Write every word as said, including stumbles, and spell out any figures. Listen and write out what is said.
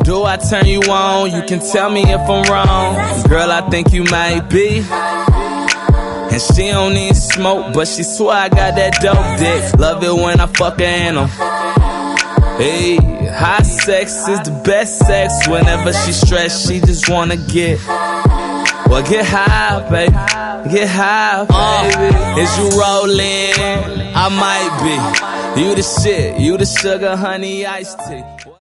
Do I turn you on? You can tell me if I'm wrong. Girl, I think you might be. And she don't need smoke, but she swear I got that dope dick. Love it when I fuck her in 'em. Hey, high sex is the best sex. Whenever she stressed, she just wanna get. Well, get high, baby. Get high, baby. Uh, is you rolling? I might be. You the shit. You the sugar, honey, iced tea.